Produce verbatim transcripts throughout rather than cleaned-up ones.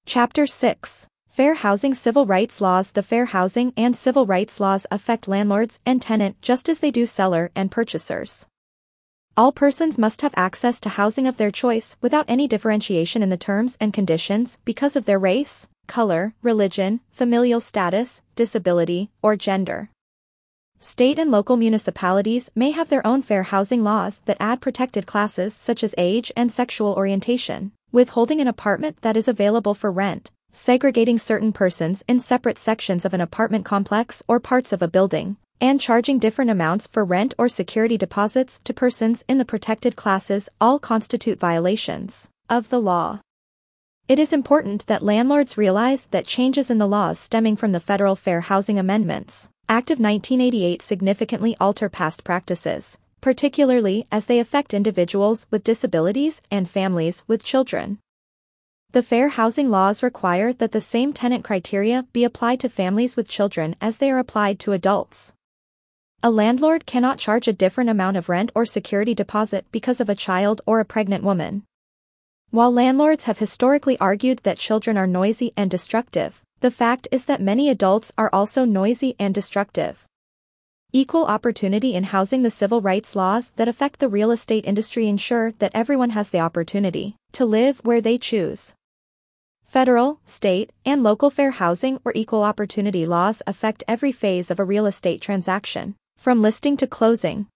Chapter six. Fair Housing Civil Rights Laws. The fair housing and civil rights laws affect landlords and tenant just as they do seller and purchasers. All persons must have access to housing of their choice without any differentiation in the terms and conditions because of their race, color, religion, familial status, disability, or gender. State and local municipalities may have their own fair housing laws that add protected classes such as age and sexual orientation, withholding an apartment that is available for rent, segregating certain persons in separate sections of an apartment complex or parts of a building, and charging different amounts for rent or security deposits to persons in the protected classes. All constitute violations of the law. It is important that landlords realize that changes in the laws stemming from the Federal Fair Housing Amendments Act of nineteen eighty-eight significantly alter past practices, particularly as they affect individuals with disabilities and families with children. The fair housing laws require that the same tenant criteria be applied to families with children as they are applied to adults. A landlord cannot charge a different amount of rent or security deposit because of a child or a pregnant woman. While landlords have historically argued that children are noisy and destructive, the fact is that many adults are also noisy and destructive. Equal opportunity in housing. The civil rights laws that affect the real estate industry ensure that everyone has the opportunity to live where they choose. Federal, state, and local fair housing or equal opportunity laws affect every phase of a real estate transaction, from listing to closing.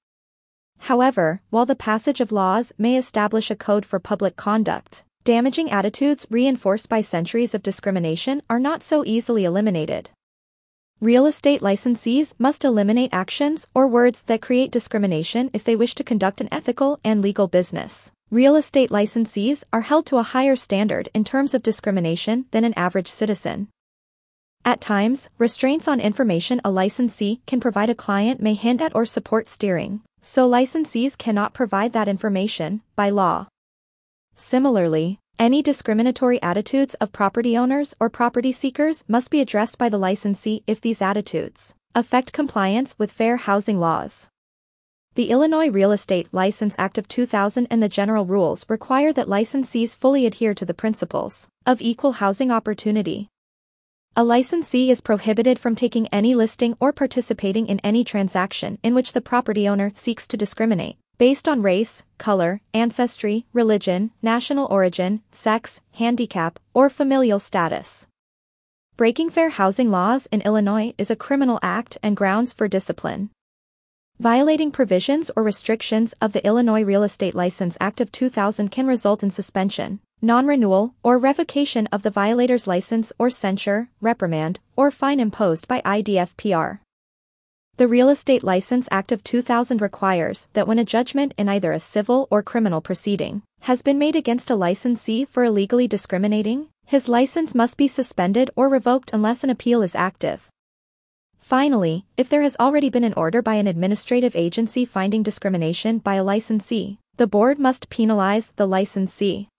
However, while the passage of laws may establish a code for public conduct, damaging attitudes reinforced by centuries of discrimination are not so easily eliminated. Real estate licensees must eliminate actions or words that create discrimination if they wish to conduct an ethical and legal business. Real estate licensees are held to a higher standard in terms of discrimination than an average citizen. At times, restraints on information a licensee can provide a client may hint at or support steering, so licensees cannot provide that information by law. Similarly, any discriminatory attitudes of property owners or property seekers must be addressed by the licensee if these attitudes affect compliance with fair housing laws. The Illinois Real Estate License Act of two thousand and the general rules require that licensees fully adhere to the principles of equal housing opportunity. A licensee is prohibited from taking any listing or participating in any transaction in which the property owner seeks to discriminate based on race, color, ancestry, religion, national origin, sex, handicap, or familial status. Breaking fair housing laws in Illinois is a criminal act and grounds for discipline. Violating provisions or restrictions of the Illinois Real Estate License Act of two thousand can result in suspension, non-renewal, or revocation of the violator's license or censure, reprimand, or fine imposed by I D F P R. The Real Estate License Act of two thousand requires that when a judgment in either a civil or criminal proceeding has been made against a licensee for illegally discriminating, his license must be suspended or revoked unless an appeal is active. Finally, if there has already been an order by an administrative agency finding discrimination by a licensee, the board must penalize the licensee.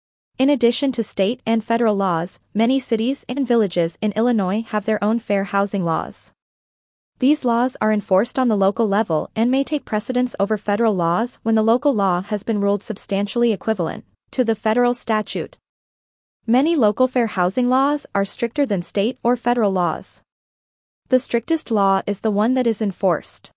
In addition to state and federal laws, many cities and villages in Illinois have their own fair housing laws. These laws are enforced on the local level and may take precedence over federal laws when the local law has been ruled substantially equivalent to the federal statute. Many local fair housing laws are stricter than state or federal laws. The strictest law is the one that is enforced.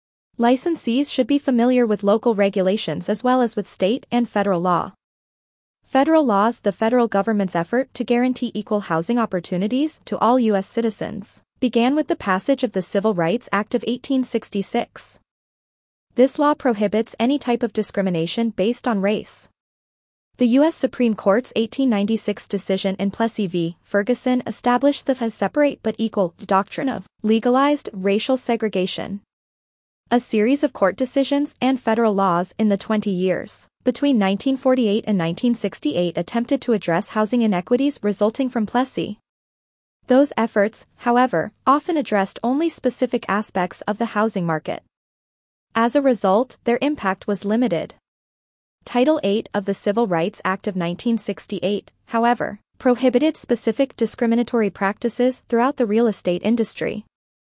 Licensees should be familiar with local regulations as well as with state and federal law. Federal laws. The federal government's effort to guarantee equal housing opportunities to all U S citizens began with the passage of the Civil Rights Act of eighteen sixty-six. This law prohibits any type of discrimination based on race. The U S Supreme Court's eighteen ninety-six decision in Plessy v. Ferguson established the separate but equal doctrine of legalized racial segregation. A series of court decisions and federal laws in the twenty years between nineteen forty-eight and nineteen sixty-eight attempted to address housing inequities resulting from Plessy. Those efforts, however, often addressed only specific aspects of the housing market. As a result, their impact was limited. Title eight of the Civil Rights Act of nineteen sixty-eight, however, prohibited specific discriminatory practices throughout the real estate industry.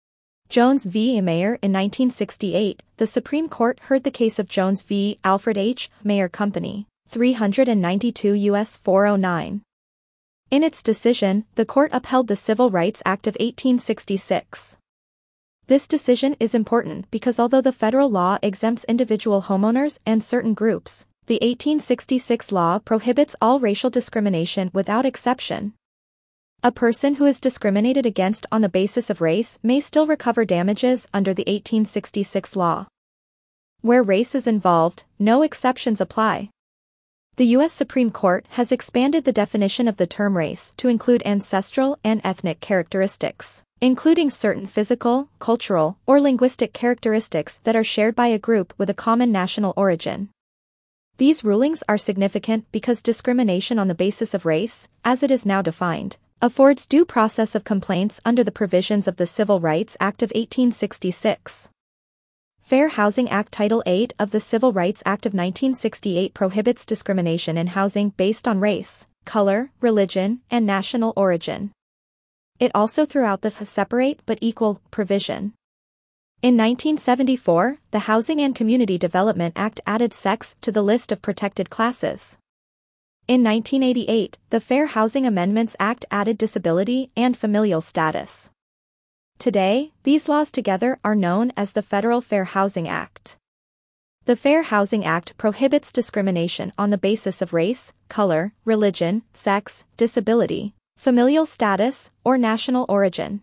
Jones v. Mayer in nineteen sixty-eight, the Supreme Court heard the case of Jones v. Alfred H. Mayer Company, three ninety-two U S four oh nine. In its decision, the court upheld the Civil Rights Act of eighteen sixty-six. This decision is important because although the federal law exempts individual homeowners and certain groups, the eighteen sixty-six law prohibits all racial discrimination without exception. A person who is discriminated against on the basis of race may still recover damages under the eighteen sixty-six law. Where race is involved, no exceptions apply. The U S Supreme Court has expanded the definition of the term race to include ancestral and ethnic characteristics, including certain physical, cultural, or linguistic characteristics that are shared by a group with a common national origin. These rulings are significant because discrimination on the basis of race, as it is now defined, affords due process of complaints under the provisions of the Civil Rights Act of eighteen sixty-six. Fair Housing Act Title eight of the Civil Rights Act of nineteen sixty-eight prohibits discrimination in housing based on race, color, religion, and national origin. It also threw out the separate but equal provision. In nineteen seventy-four, the Housing and Community Development Act added sex to the list of protected classes. In nineteen eighty-eight, the Fair Housing Amendments Act added disability and familial status. Today, these laws together are known as the Federal Fair Housing Act. The Fair Housing Act prohibits discrimination on the basis of race, color, religion, sex, disability, familial status, or national origin.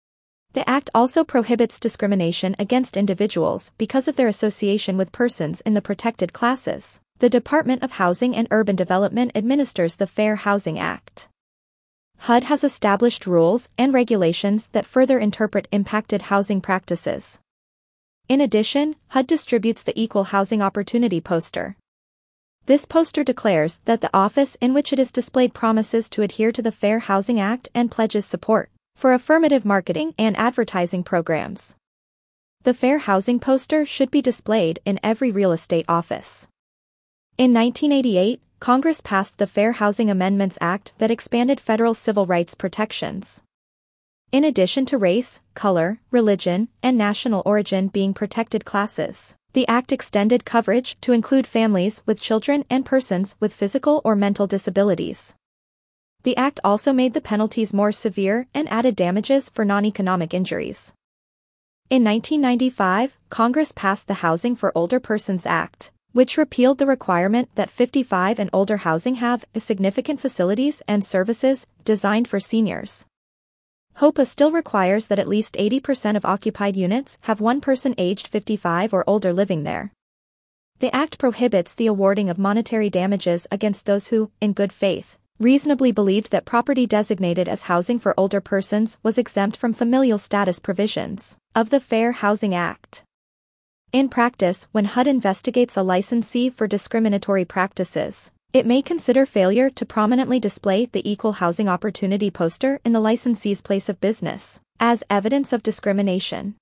The Act also prohibits discrimination against individuals because of their association with persons in the protected classes. The Department of Housing and Urban Development administers the Fair Housing Act. H U D has established rules and regulations that further interpret impacted housing practices. In addition, H U D distributes the Equal Housing Opportunity Poster. This poster declares that the office in which it is displayed promises to adhere to the Fair Housing Act and pledges support for affirmative marketing and advertising programs. The Fair Housing poster should be displayed in every real estate office. In nineteen eighty-eight, Congress passed the Fair Housing Amendments Act that expanded federal civil rights protections. In addition to race, color, religion, and national origin being protected classes, the Act extended coverage to include families with children and persons with physical or mental disabilities. The Act also made the penalties more severe and added damages for non-economic injuries. In nineteen ninety-five, Congress passed the Housing for Older Persons Act, which repealed the requirement that fifty-five and older housing have significant facilities and services designed for seniors. HOPA still requires that at least eighty percent of occupied units have one person aged fifty-five or older living there. The Act prohibits the awarding of monetary damages against those who, in good faith, reasonably believed that property designated as housing for older persons was exempt from familial status provisions of the Fair Housing Act. In practice, when H U D investigates a licensee for discriminatory practices, it may consider failure to prominently display the Equal Housing Opportunity poster in the licensee's place of business as evidence of discrimination.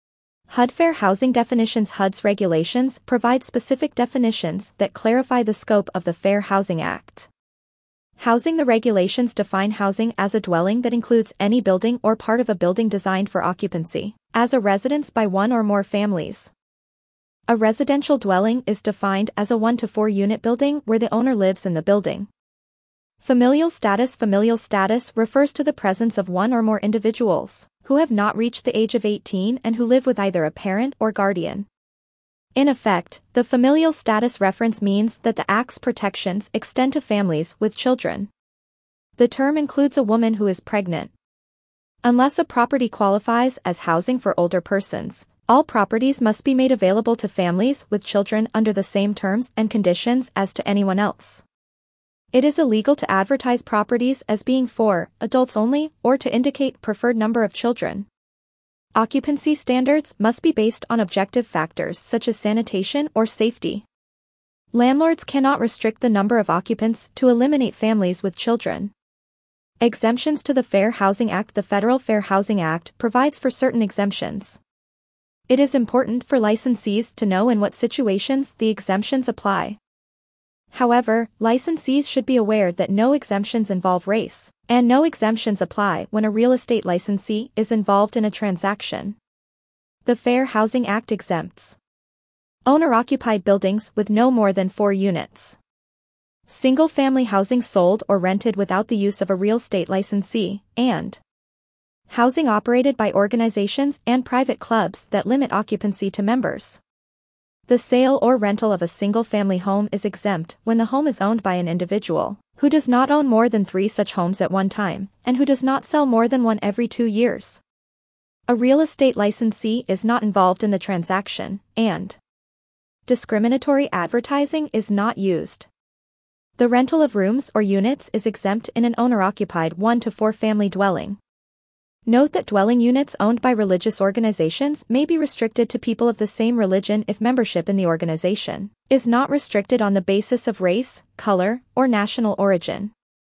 H U D Fair Housing Definitions H U D's regulations provide specific definitions that clarify the scope of the Fair Housing Act. Housing. The regulations define housing as a dwelling that includes any building or part of a building designed for occupancy as a residence by one or more families. A residential dwelling is defined as a one to four unit building where the owner lives in the building. Familial status. Familial status refers to the presence of one or more individuals who have not reached the age of eighteen and who live with either a parent or guardian. In effect, the familial status reference means that the Act's protections extend to families with children. The term includes a woman who is pregnant. Unless a property qualifies as housing for older persons, all properties must be made available to families with children under the same terms and conditions as to anyone else. It is illegal to advertise properties as being for adults only or to indicate preferred number of children. Occupancy standards must be based on objective factors such as sanitation or safety. Landlords cannot restrict the number of occupants to eliminate families with children. Exemptions to the Fair Housing Act. The Federal Fair Housing Act provides for certain exemptions. It is important for licensees to know in what situations the exemptions apply. However, licensees should be aware that no exemptions involve race, and no exemptions apply when a real estate licensee is involved in a transaction. The Fair Housing Act exempts owner-occupied buildings with no more than four units. single-family housing sold or rented without the use of a real estate licensee, and housing operated by organizations and private clubs that limit occupancy to members. The sale or rental of a single-family home is exempt when the home is owned by an individual who does not own more than three such homes at one time, and who does not sell more than one every two years. A real estate licensee is not involved in the transaction, and discriminatory advertising is not used. The rental of rooms or units is exempt in an owner-occupied one to four family dwelling. Note that dwelling units owned by religious organizations may be restricted to people of the same religion if membership in the organization is not restricted on the basis of race, color, or national origin.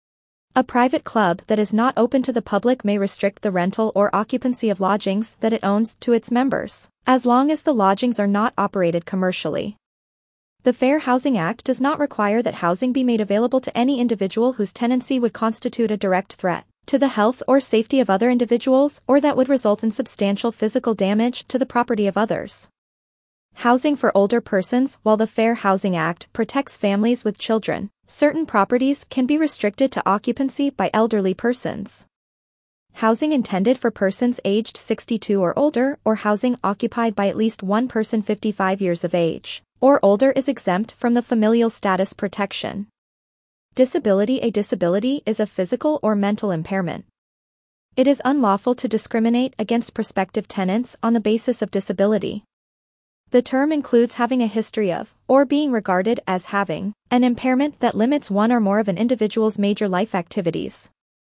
A private club that is not open to the public may restrict the rental or occupancy of lodgings that it owns to its members, as long as the lodgings are not operated commercially. The Fair Housing Act does not require that housing be made available to any individual whose tenancy would constitute a direct threat to the health or safety of other individuals or that would result in substantial physical damage to the property of others. Housing for older persons. While the Fair Housing Act protects families with children, certain properties can be restricted to occupancy by elderly persons. Housing intended for persons aged sixty-two or older, or housing occupied by at least one person fifty-five years of age or older, is exempt from the familial status protection. Disability. A disability is a physical or mental impairment. It is unlawful to discriminate against prospective tenants on the basis of disability. The term includes having a history of, or being regarded as having, an impairment that limits one or more of an individual's major life activities.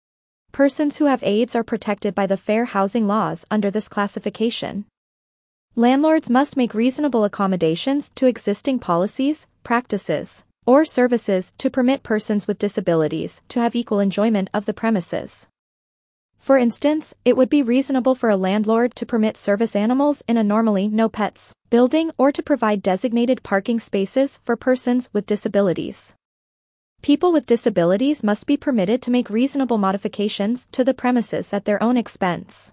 Persons who have AIDS are protected by the fair housing laws under this classification. Landlords must make reasonable accommodations to existing policies, practices, or services to permit persons with disabilities to have equal enjoyment of the premises. For instance, it would be reasonable for a landlord to permit service animals in a normally no pets building or to provide designated parking spaces for persons with disabilities. People with disabilities must be permitted to make reasonable modifications to the premises at their own expense.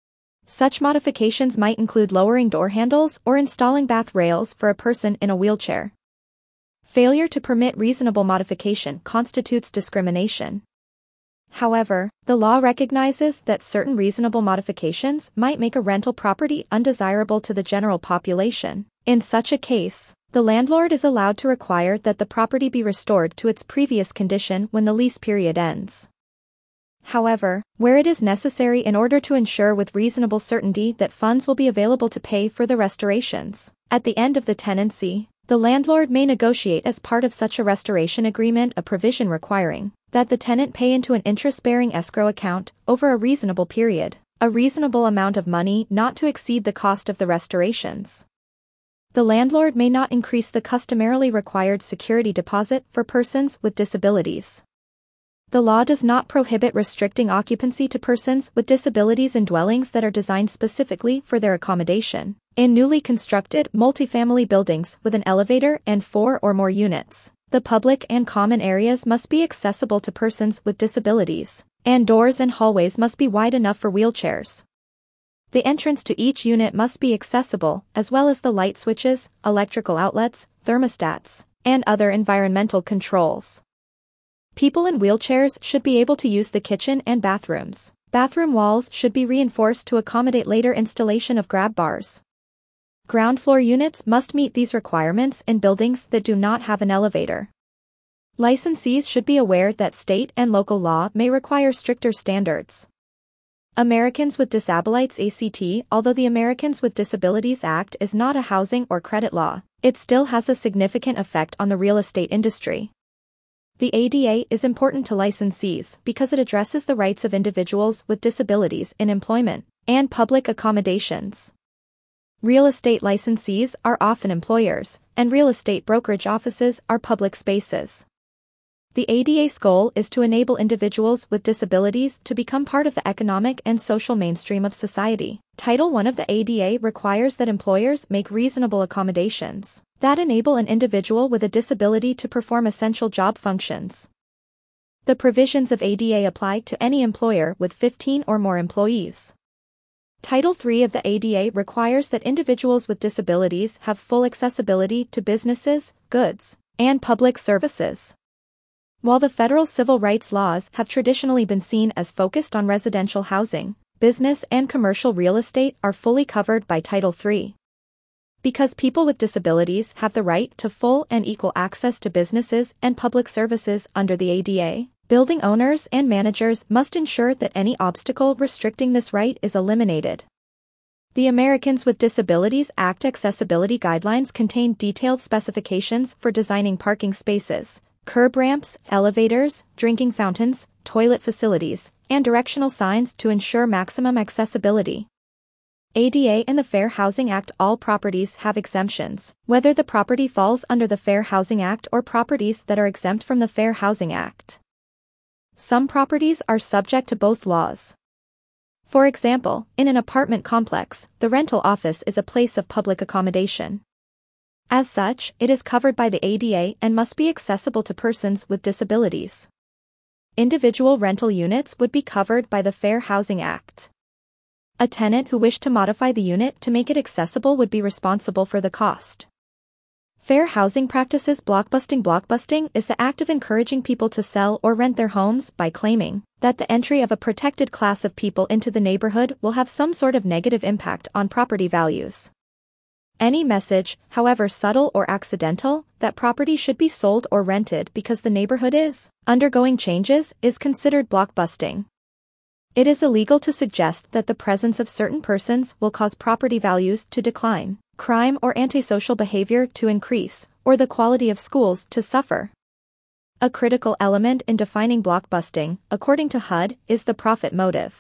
Such modifications might include lowering door handles or installing bath rails for a person in a wheelchair. Failure to permit reasonable modification constitutes discrimination. However, the law recognizes that certain reasonable modifications might make a rental property undesirable to the general population. In such a case, the landlord is allowed to require that the property be restored to its previous condition when the lease period ends. However, where it is necessary in order to ensure with reasonable certainty that funds will be available to pay for the restorations at the end of the tenancy, the landlord may negotiate as part of such a restoration agreement a provision requiring that the tenant pay into an interest-bearing escrow account, over a reasonable period, a reasonable amount of money not to exceed the cost of the restorations. The landlord may not increase the customarily required security deposit for persons with disabilities. The law does not prohibit restricting occupancy to persons with disabilities in dwellings that are designed specifically for their accommodation. In newly constructed multifamily buildings with an elevator and four or more units, the public and common areas must be accessible to persons with disabilities, and doors and hallways must be wide enough for wheelchairs. The entrance to each unit must be accessible, as well as the light switches, electrical outlets, thermostats, and other environmental controls. People in wheelchairs should be able to use the kitchen and bathrooms. Bathroom walls should be reinforced to accommodate later installation of grab bars. Ground floor units must meet these requirements in buildings that do not have an elevator. Licensees should be aware that state and local law may require stricter standards. Americans with Disabilities Act. Although the Americans with Disabilities Act is not a housing or credit law, it still has a significant effect on the real estate industry. The A D A is important to licensees because it addresses the rights of individuals with disabilities in employment and public accommodations. Real estate licensees are often employers, and real estate brokerage offices are public spaces. The A D A's goal is to enable individuals with disabilities to become part of the economic and social mainstream of society. Title one of the A D A requires that employers make reasonable accommodations that enable an individual with a disability to perform essential job functions. The provisions of A D A apply to any employer with fifteen or more employees. Title three of the A D A requires that individuals with disabilities have full accessibility to businesses, goods, and public services. While the federal civil rights laws have traditionally been seen as focused on residential housing, business and commercial real estate are fully covered by Title three. Because people with disabilities have the right to full and equal access to businesses and public services under the A D A, building owners and managers must ensure that any obstacle restricting this right is eliminated. The Americans with Disabilities Act accessibility guidelines contain detailed specifications for designing parking spaces, curb ramps, elevators, drinking fountains, toilet facilities, and directional signs to ensure maximum accessibility. A D A and the Fair Housing Act. All properties have exemptions, whether the property falls under the Fair Housing Act or properties that are exempt from the Fair Housing Act. Some properties are subject to both laws. For example, in an apartment complex, the rental office is a place of public accommodation. As such, it is covered by the A D A and must be accessible to persons with disabilities. Individual rental units would be covered by the Fair Housing Act. A tenant who wished to modify the unit to make it accessible would be responsible for the cost. Fair housing practices. Blockbusting. Blockbusting is the act of encouraging people to sell or rent their homes by claiming that the entry of a protected class of people into the neighborhood will have some sort of negative impact on property values. Any message, however subtle or accidental, that property should be sold or rented because the neighborhood is undergoing changes is considered blockbusting. It is illegal to suggest that the presence of certain persons will cause property values to decline, crime or antisocial behavior to increase, or the quality of schools to suffer. A critical element in defining blockbusting, according to H U D, is the profit motive.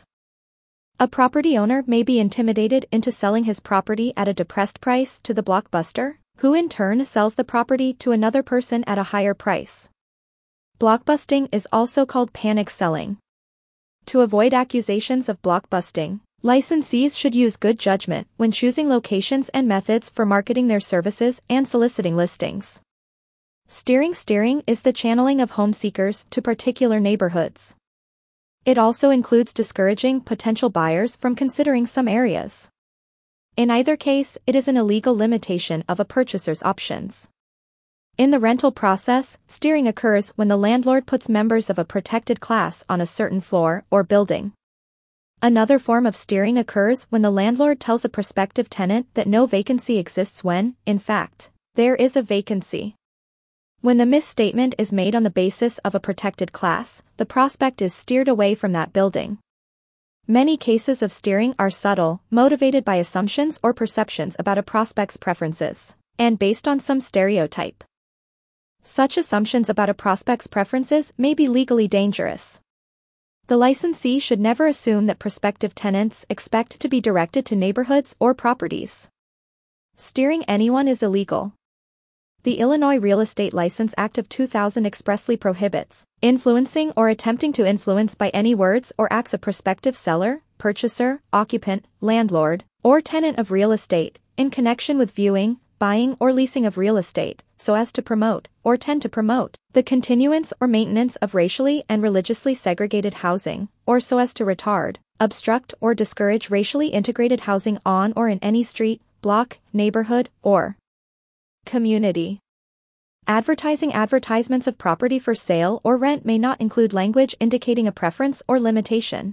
A property owner may be intimidated into selling his property at a depressed price to the blockbuster, who in turn sells the property to another person at a higher price. Blockbusting is also called panic selling. To avoid accusations of blockbusting, licensees should use good judgment when choosing locations and methods for marketing their services and soliciting listings. Steering. Steering is the channeling of home seekers to particular neighborhoods. It also includes discouraging potential buyers from considering some areas. In either case, it is an illegal limitation of a purchaser's options. In the rental process, steering occurs when the landlord puts members of a protected class on a certain floor or building. Another form of steering occurs when the landlord tells a prospective tenant that no vacancy exists when, in fact, there is a vacancy. When the misstatement is made on the basis of a protected class, the prospect is steered away from that building. Many cases of steering are subtle, motivated by assumptions or perceptions about a prospect's preferences, and based on some stereotype. Such assumptions about a prospect's preferences may be legally dangerous. The licensee should never assume that prospective tenants expect to be directed to neighborhoods or properties. Steering anyone is illegal. The Illinois Real Estate License Act of two thousand expressly prohibits influencing or attempting to influence by any words or acts a prospective seller, purchaser, occupant, landlord, or tenant of real estate, in connection with viewing, buying or leasing of real estate, so as to promote, or tend to promote, the continuance or maintenance of racially and religiously segregated housing, or so as to retard, obstruct or discourage racially integrated housing on or in any street, block, neighborhood, or community. Advertising. Advertisements of property for sale or rent may not include language indicating a preference or limitation.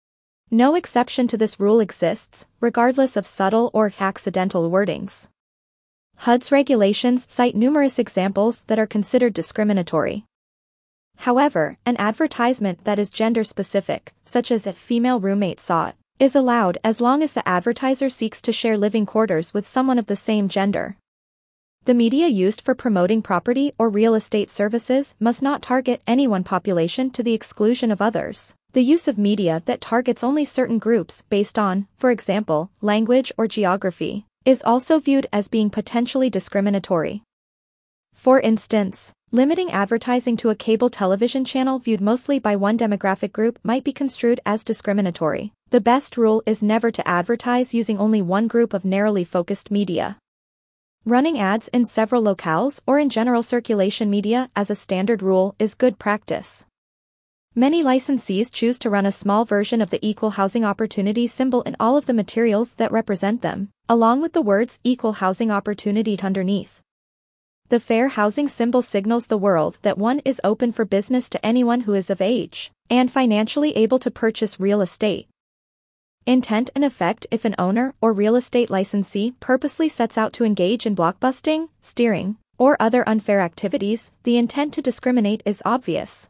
No exception to this rule exists, regardless of subtle or accidental wordings. H U D's regulations cite numerous examples that are considered discriminatory. However, an advertisement that is gender-specific, such as "if female roommate saw it," is allowed as long as the advertiser seeks to share living quarters with someone of the same gender. The media used for promoting property or real estate services must not target any one population to the exclusion of others. The use of media that targets only certain groups based on, for example, language or geography, is also viewed as being potentially discriminatory. For instance, limiting advertising to a cable television channel viewed mostly by one demographic group might be construed as discriminatory. The best rule is never to advertise using only one group of narrowly focused media. Running ads in several locales or in general circulation media as a standard rule is good practice. Many licensees choose to run a small version of the equal housing opportunity symbol in all of the materials that represent them, along with the words equal housing opportunity underneath. The fair housing symbol signals the world that one is open for business to anyone who is of age and financially able to purchase real estate. Intent and effect: if an owner or real estate licensee purposely sets out to engage in blockbusting, steering, or other unfair activities, the intent to discriminate is obvious.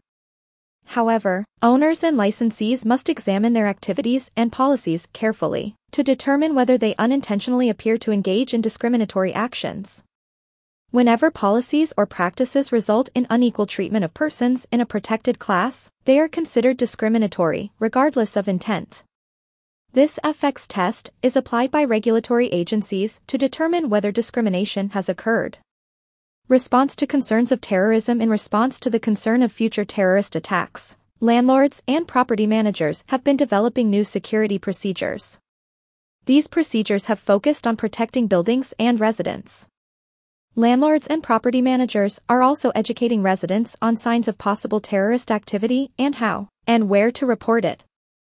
However, owners and licensees must examine their activities and policies carefully to determine whether they unintentionally appear to engage in discriminatory actions. Whenever policies or practices result in unequal treatment of persons in a protected class, they are considered discriminatory, regardless of intent. This F X test is applied by regulatory agencies to determine whether discrimination has occurred. Response to concerns of terrorism: in response to the concern of future terrorist attacks, landlords and property managers have been developing new security procedures. These procedures have focused on protecting buildings and residents. Landlords and property managers are also educating residents on signs of possible terrorist activity and how and where to report it.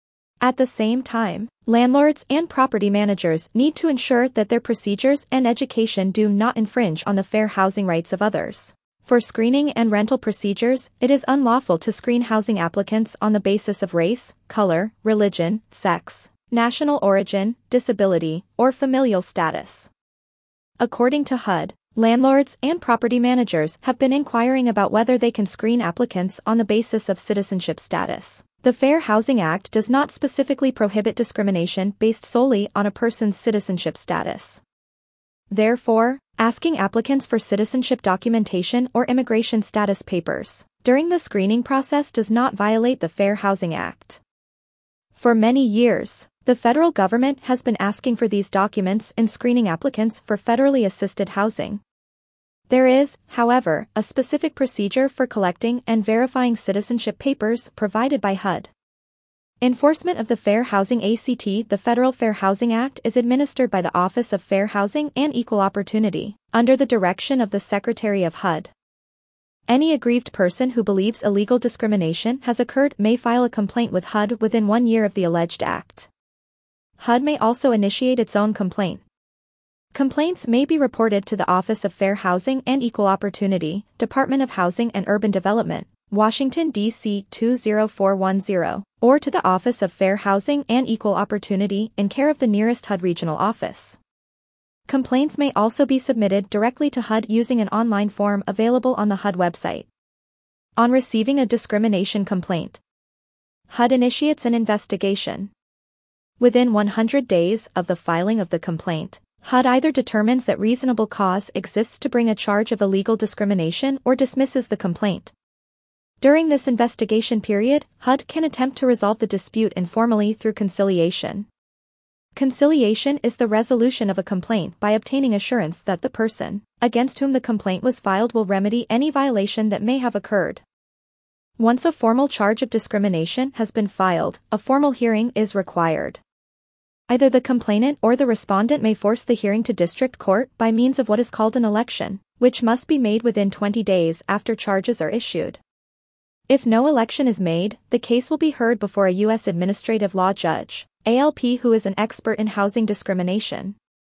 At the same time, landlords and property managers need to ensure that their procedures and education do not infringe on the fair housing rights of others. For screening and rental procedures, it is unlawful to screen housing applicants on the basis of race, color, religion, sex, national origin, disability, or familial status. According to H U D, landlords and property managers have been inquiring about whether they can screen applicants on the basis of citizenship status. The Fair Housing Act does not specifically prohibit discrimination based solely on a person's citizenship status. Therefore, asking applicants for citizenship documentation or immigration status papers during the screening process does not violate the Fair Housing Act. For many years, the federal government has been asking for these documents in screening applicants for federally assisted housing. There is, however, a specific procedure for collecting and verifying citizenship papers provided by H U D. Enforcement of the Fair Housing Act: the Federal Fair Housing Act is administered by the Office of Fair Housing and Equal Opportunity, under the direction of the Secretary of H U D. Any aggrieved person who believes illegal discrimination has occurred may file a complaint with H U D within one year of the alleged act. H U D may also initiate its own complaint. Complaints may be reported to the Office of Fair Housing and Equal Opportunity, Department of Housing and Urban Development, Washington, D C two zero four one zero, or to the Office of Fair Housing and Equal Opportunity in care of the nearest H U D regional office. Complaints may also be submitted directly to H U D using an online form available on the H U D website. On receiving a discrimination complaint, H U D initiates an investigation. Within one hundred days of the filing of the complaint, H U D either determines that reasonable cause exists to bring a charge of illegal discrimination or dismisses the complaint. During this investigation period, H U D can attempt to resolve the dispute informally through conciliation. Conciliation is the resolution of a complaint by obtaining assurance that the person against whom the complaint was filed will remedy any violation that may have occurred. Once a formal charge of discrimination has been filed, a formal hearing is required. Either the complainant or the respondent may force the hearing to district court by means of what is called an election, which must be made within twenty days after charges are issued. If no election is made, the case will be heard before a U S Administrative Law Judge, A L P, who is an expert in housing discrimination.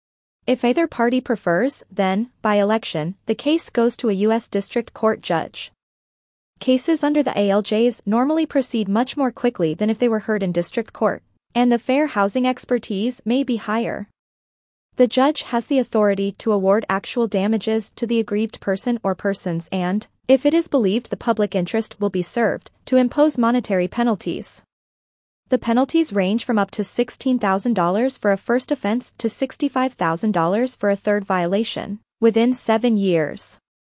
If either party prefers, then, by election, the case goes to a U S District Court judge. Cases under the A L Js normally proceed much more quickly than if they were heard in district court, and the fair housing expertise may be higher. The judge has the authority to award actual damages to the aggrieved person or persons and, if it is believed the public interest will be served, to impose monetary penalties. The penalties range from up to sixteen thousand dollars for a first offense to sixty-five thousand dollars for a third violation, within seven years.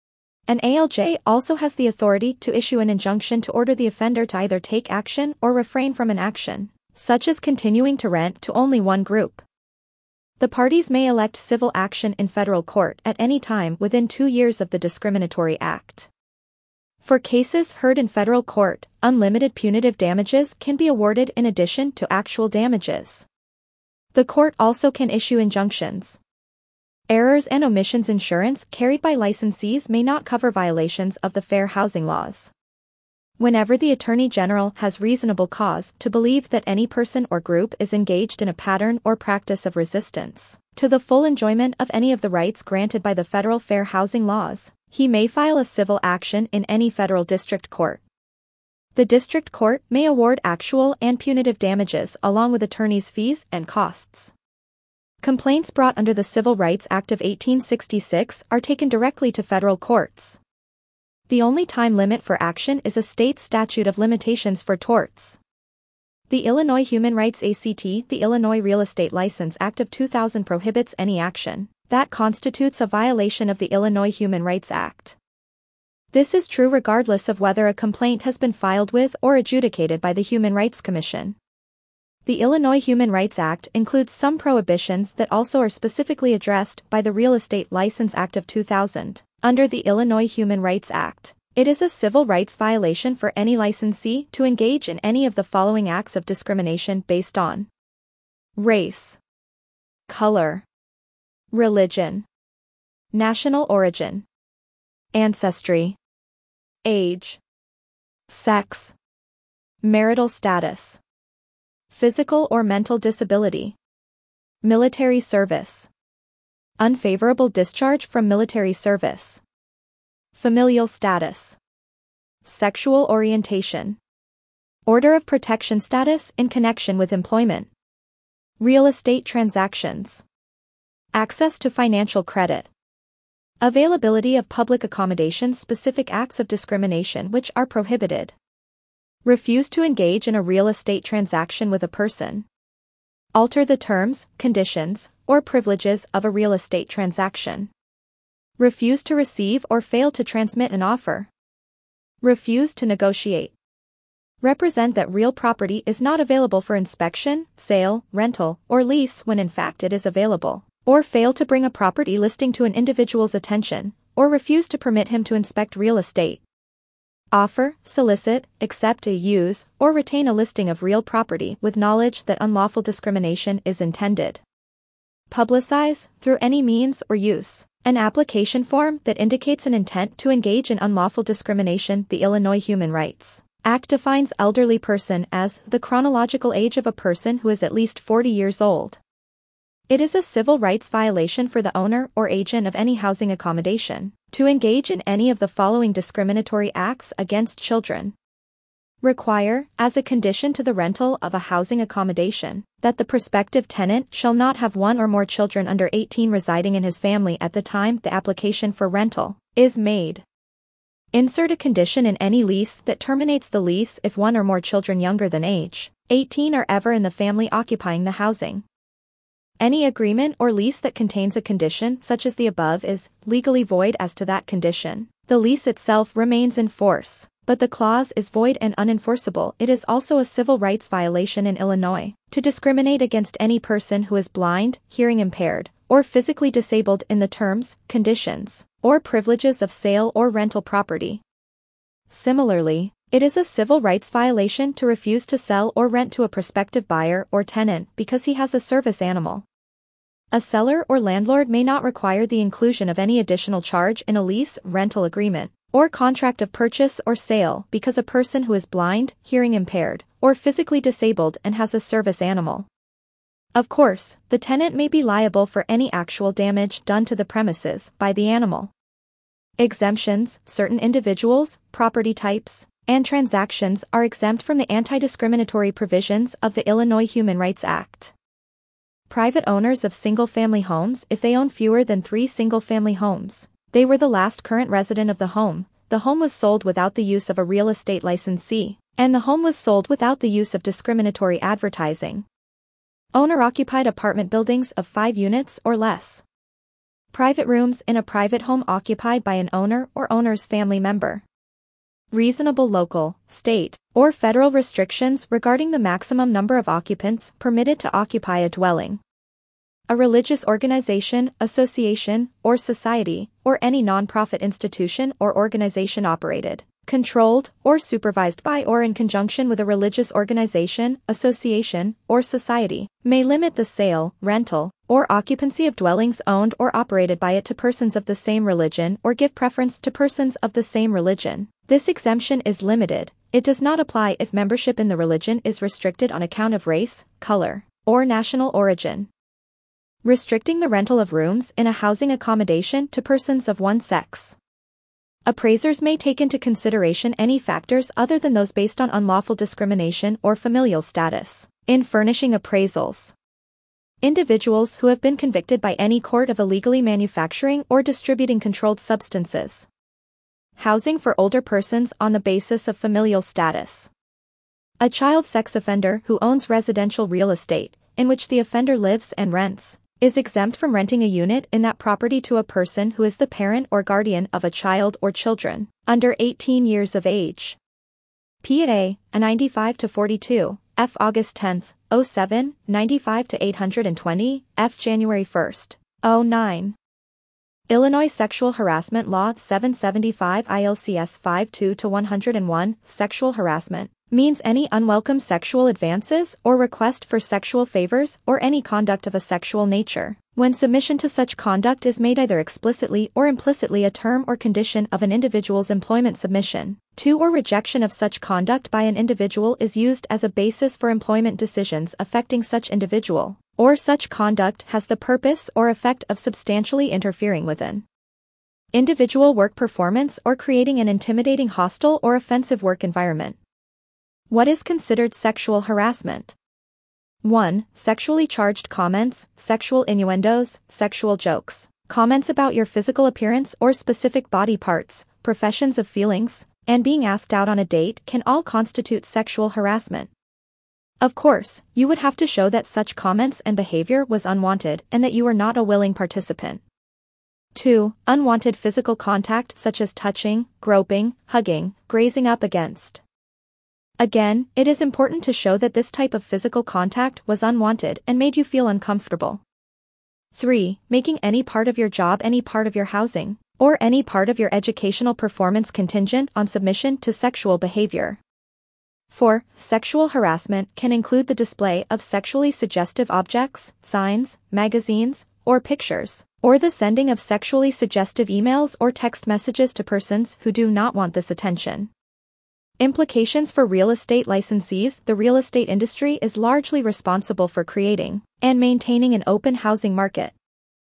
An A L J also has the authority to issue an injunction to order the offender to either take action or refrain from an action, such as continuing to rent to only one group. The parties may elect civil action in federal court at any time within two years of the discriminatory act. For cases heard in federal court, unlimited punitive damages can be awarded in addition to actual damages. The court also can issue injunctions. Errors and omissions insurance carried by licensees may not cover violations of the fair housing laws. Whenever the Attorney General has reasonable cause to believe that any person or group is engaged in a pattern or practice of resistance to the full enjoyment of any of the rights granted by the federal fair housing laws, he may file a civil action in any federal district court. The district court may award actual and punitive damages along with attorney's fees and costs. Complaints brought under the Civil Rights Act of eighteen sixty-six are taken directly to federal courts. The only time limit for action is a state statute of limitations for torts. The Illinois Human Rights Act, the Illinois Real Estate License Act of two thousand prohibits any action that constitutes a violation of the Illinois Human Rights Act. This is true regardless of whether a complaint has been filed with or adjudicated by the Human Rights Commission. The Illinois Human Rights Act includes some prohibitions that also are specifically addressed by the Real Estate License Act of two thousand. Under the Illinois Human Rights Act, it is a civil rights violation for any licensee to engage in any of the following acts of discrimination based on race, color, religion, national origin, ancestry, age, sex, marital status, physical or mental disability, military service, unfavorable discharge from military service, familial status, sexual orientation, order of protection status in connection with employment, real estate transactions, access to financial credit, availability of public accommodations, specific acts of discrimination which are prohibited, refuse to engage in a real estate transaction with a person, alter the terms, conditions, or privileges of a real estate transaction, refuse to receive or fail to transmit an offer, refuse to negotiate, represent that real property is not available for inspection, sale, rental, or lease when in fact it is available, or fail to bring a property listing to an individual's attention, or refuse to permit him to inspect real estate, offer, solicit, accept, use, or retain a listing of real property with knowledge that unlawful discrimination is intended, publicize, through any means or use, an application form that indicates an intent to engage in unlawful discrimination. The Illinois Human Rights Act defines elderly person as the chronological age of a person who is at least forty years old. It is a civil rights violation for the owner or agent of any housing accommodation to engage in any of the following discriminatory acts against children. Require, as a condition to the rental of a housing accommodation, that the prospective tenant shall not have one or more children under eighteen residing in his family at the time the application for rental is made. Insert a condition in any lease that terminates the lease if one or more children younger than age eighteen are ever in the family occupying the housing. Any agreement or lease that contains a condition such as the above is legally void as to that condition. The lease itself remains in force, but the clause is void and unenforceable. It is also a civil rights violation in Illinois to discriminate against any person who is blind, hearing impaired, or physically disabled in the terms, conditions, or privileges of sale or rental property. Similarly, it is a civil rights violation to refuse to sell or rent to a prospective buyer or tenant because he has a service animal. A seller or landlord may not require the inclusion of any additional charge in a lease, rental agreement, or contract of purchase or sale because a person who is blind, hearing impaired, or physically disabled and has a service animal. Of course, the tenant may be liable for any actual damage done to the premises by the animal. Exemptions: certain individuals, property types, and transactions are exempt from the anti-discriminatory provisions of the Illinois Human Rights Act. Private owners of single-family homes, if they own fewer than three single-family homes, they were the last current resident of the home, the home was sold without the use of a real estate licensee, and the home was sold without the use of discriminatory advertising. Owner-occupied apartment buildings of five units or less. Private rooms in a private home occupied by an owner or owner's family member. Reasonable local, state, or federal restrictions regarding the maximum number of occupants permitted to occupy a dwelling. A religious organization, association, or society, or any nonprofit institution or organization operated, controlled, or supervised by or in conjunction with a religious organization, association, or society, may limit the sale, rental, or occupancy of dwellings owned or operated by it to persons of the same religion or give preference to persons of the same religion. This exemption is limited. It does not apply if membership in the religion is restricted on account of race, color, or national origin. Restricting the rental of rooms in a housing accommodation to persons of one sex. Appraisers may take into consideration any factors other than those based on unlawful discrimination or familial status in furnishing appraisals. Individuals who have been convicted by any court of illegally manufacturing or distributing controlled substances. Housing for older persons on the basis of familial status. A child sex offender who owns residential real estate, in which the offender lives and rents, is exempt from renting a unit in that property to a person who is the parent or guardian of a child or children under eighteen years of age. P A, A ninety-five to forty-two, F August tenth, oh seven, ninety-five to eight hundred twenty, F January first, oh nine. Illinois Sexual Harassment Law seven seventy-five I L C S fifty-two to one oh one, Sexual harassment means any unwelcome sexual advances or request for sexual favors or any conduct of a sexual nature, when submission to such conduct is made either explicitly or implicitly a term or condition of an individual's employment submission to or rejection of such conduct by an individual is used as a basis for employment decisions affecting such individual, or such conduct has the purpose or effect of substantially interfering with an individual work performance or creating an intimidating, hostile, or offensive work environment. What is considered sexual harassment? one. Sexually charged comments, sexual innuendos, sexual jokes, comments about your physical appearance or specific body parts, professions of feelings, and being asked out on a date can all constitute sexual harassment. Of course, you would have to show that such comments and behavior was unwanted and that you were not a willing participant. two. Unwanted physical contact such as touching, groping, hugging, grazing up against. Again, it is important to show that this type of physical contact was unwanted and made you feel uncomfortable. three. Making any part of your job, any part of your housing, or any part of your educational performance contingent on submission to sexual behavior. four. Sexual harassment can include the display of sexually suggestive objects, signs, magazines, or pictures, or the sending of sexually suggestive emails or text messages to persons who do not want this attention. Implications for real estate licensees. The real estate industry is largely responsible for creating and maintaining an open housing market.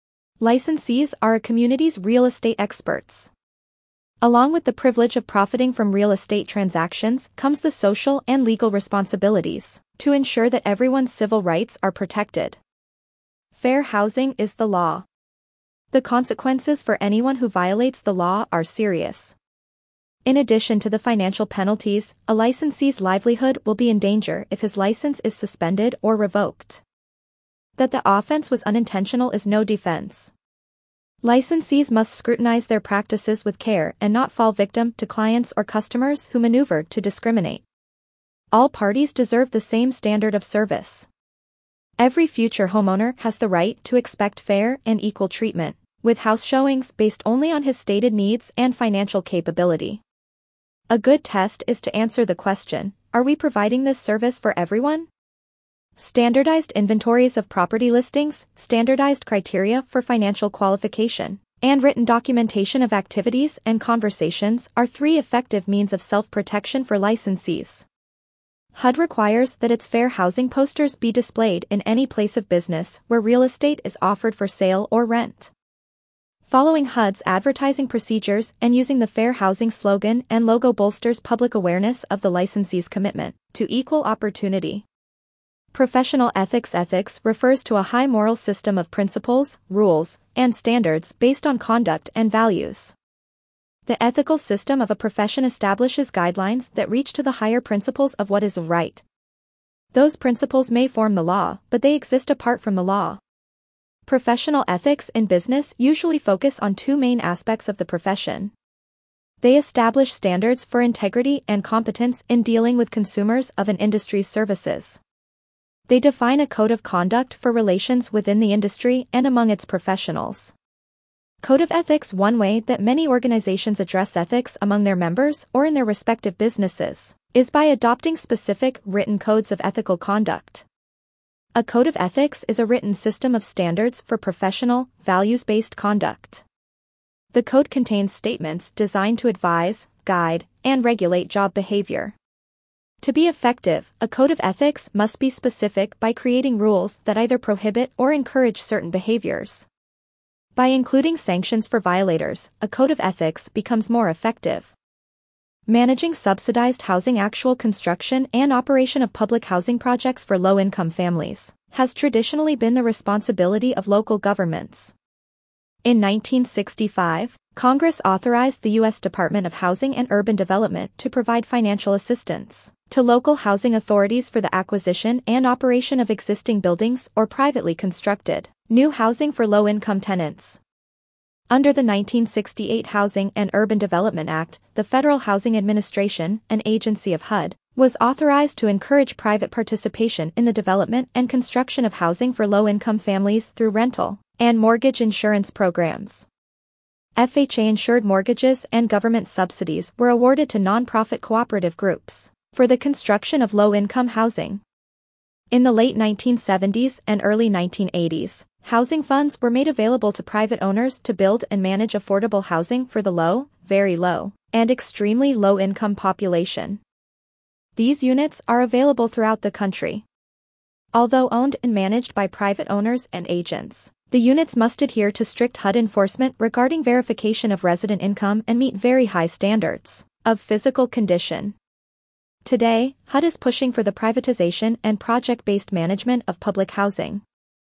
Licensees are a community's real estate experts. Along with the privilege of profiting from real estate transactions comes the social and legal responsibilities to ensure that everyone's civil rights are protected. Fair housing is the law. The consequences for anyone who violates the law are serious. In addition to the financial penalties, a licensee's livelihood will be in danger if his license is suspended or revoked. That the offense was unintentional is no defense. Licensees must scrutinize their practices with care and not fall victim to clients or customers who maneuver to discriminate. All parties deserve the same standard of service. Every future homeowner has the right to expect fair and equal treatment, with house showings based only on his stated needs and financial capability. A good test is to answer the question, are we providing this service for everyone? Standardized inventories of property listings, standardized criteria for financial qualification, and written documentation of activities and conversations are three effective means of self-protection for licensees. H U D requires that its fair housing posters be displayed in any place of business where real estate is offered for sale or rent. Following H U D's advertising procedures and using the fair housing slogan and logo bolsters public awareness of the licensee's commitment to equal opportunity. Professional ethics. Ethics refers to a high moral system of principles, rules, and standards based on conduct and values. The ethical system of a profession establishes guidelines that reach to the higher principles of what is right. Those principles may form the law, but they exist apart from the law. Professional ethics in business usually focus on two main aspects of the profession. They establish standards for integrity and competence in dealing with consumers of an industry's services. They define a code of conduct for relations within the industry and among its professionals. Code of ethics. One way that many organizations address ethics among their members or in their respective businesses is by adopting specific, written codes of ethical conduct. A code of ethics is a written system of standards for professional, values-based conduct. The code contains statements designed to advise, guide, and regulate job behavior. To be effective, a code of ethics must be specific by creating rules that either prohibit or encourage certain behaviors. By including sanctions for violators, a code of ethics becomes more effective. Managing subsidized housing. Actual construction and operation of public housing projects for low-income families has traditionally been the responsibility of local governments. In nineteen sixty-five, Congress authorized the U S Department of Housing and Urban Development to provide financial assistance to local housing authorities for the acquisition and operation of existing buildings or privately constructed new housing for low-income tenants. Under the nineteen sixty-eight Housing and Urban Development Act, the Federal Housing Administration, an agency of H U D, was authorized to encourage private participation in the development and construction of housing for low-income families through rental and mortgage insurance programs. F H A-insured mortgages and government subsidies were awarded to nonprofit cooperative groups for the construction of low-income housing. In the late nineteen seventies and early nineteen eighties, housing funds were made available to private owners to build and manage affordable housing for the low, very low, and extremely low-income population. These units are available throughout the country. Although owned and managed by private owners and agents, the units must adhere to strict H U D enforcement regarding verification of resident income and meet very high standards of physical condition. Today, H U D is pushing for the privatization and project-based management of public housing.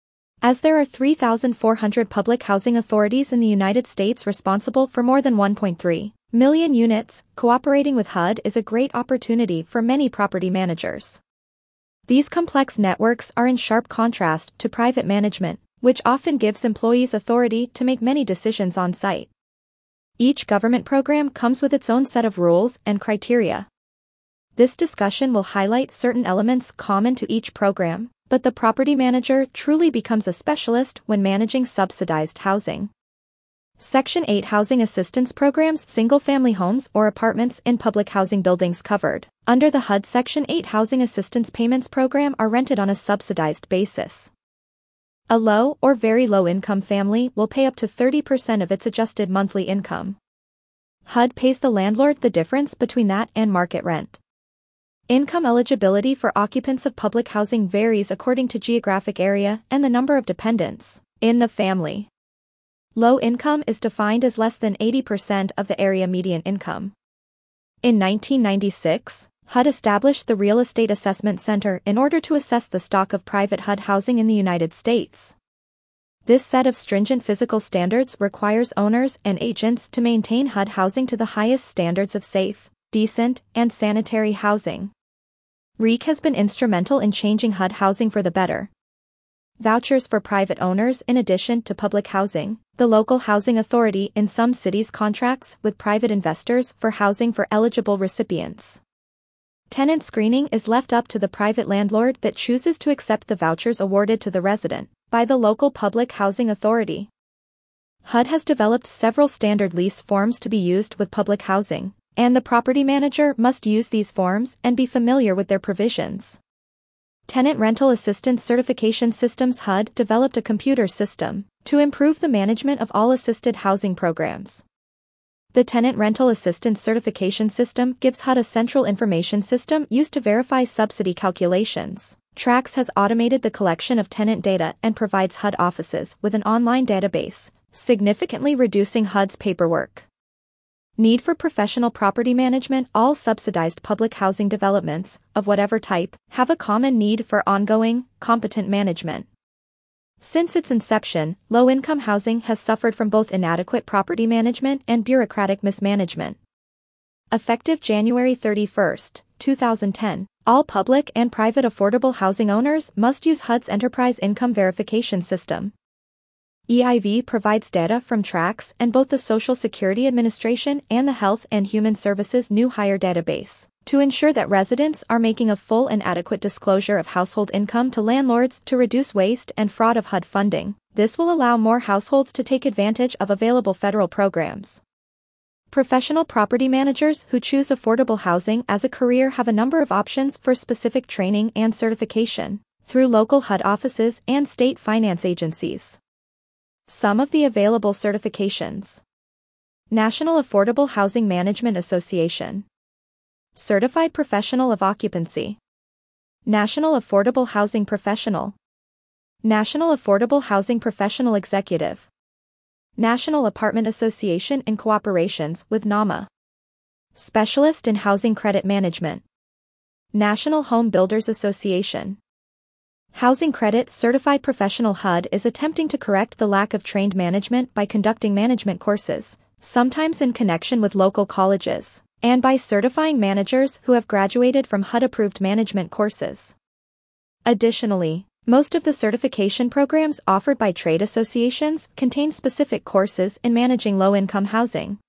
As there are three thousand four hundred public housing authorities in the United States responsible for more than one point three million units, cooperating with H U D is a great opportunity for many property managers. These complex networks are in sharp contrast to private management, which often gives employees authority to make many decisions on site. Each government program comes with its own set of rules and criteria. This discussion will highlight certain elements common to each program, but the property manager truly becomes a specialist when managing subsidized housing. Section eight Housing Assistance Programs. Single-family homes or apartments in public housing buildings covered under the H U D Section eight Housing Assistance Payments Program are rented on a subsidized basis. A low or very low-income family will pay up to thirty percent of its adjusted monthly income. H U D pays the landlord the difference between that and market rent. Income eligibility for occupants of public housing varies according to geographic area and the number of dependents in the family. Low income is defined as less than eighty percent of the area median income. In nineteen ninety-six, H U D established the Real Estate Assessment Center in order to assess the stock of private H U D housing in the United States. This set of stringent physical standards requires owners and agents to maintain H U D housing to the highest standards of safe, decent, and sanitary housing. R E C has been instrumental in changing H U D housing for the better. Vouchers for private owners. In addition to public housing, the local housing authority in some cities contracts with private investors for housing for eligible recipients. Tenant screening is left up to the private landlord that chooses to accept the vouchers awarded to the resident by the local public housing authority. H U D has developed several standard lease forms to be used with public housing, and the property manager must use these forms and be familiar with their provisions. Tenant Rental Assistance Certification Systems. H U D developed a computer system to improve the management of all assisted housing programs. The Tenant Rental Assistance Certification System gives H U D a central information system used to verify subsidy calculations. Trax has automated the collection of tenant data and provides H U D offices with an online database, significantly reducing H U D's paperwork. Need for professional property management. All subsidized public housing developments, of whatever type, have a common need for ongoing, competent management. Since its inception, low-income housing has suffered from both inadequate property management and bureaucratic mismanagement. Effective January thirty-first, two thousand ten, all public and private affordable housing owners must use H U D's Enterprise Income Verification System. E I V provides data from Trax and both the Social Security Administration and the Health and Human Services New Hire Database to ensure that residents are making a full and adequate disclosure of household income to landlords to reduce waste and fraud of H U D funding. This will allow more households to take advantage of available federal programs. Professional property managers who choose affordable housing as a career have a number of options for specific training and certification through local H U D offices and state finance agencies. Some of the available certifications: National Affordable Housing Management Association, Certified Professional of Occupancy, National Affordable Housing Professional, National Affordable Housing Professional Executive. National Apartment Association in cooperations with NAMA. Specialist in Housing Credit Management. National Home Builders Association. Housing Credit Certified Professional H U D is attempting to correct the lack of trained management by conducting management courses, sometimes in connection with local colleges, and by certifying managers who have graduated from H U D-approved management courses. Additionally, most of the certification programs offered by trade associations contain specific courses in managing low-income housing.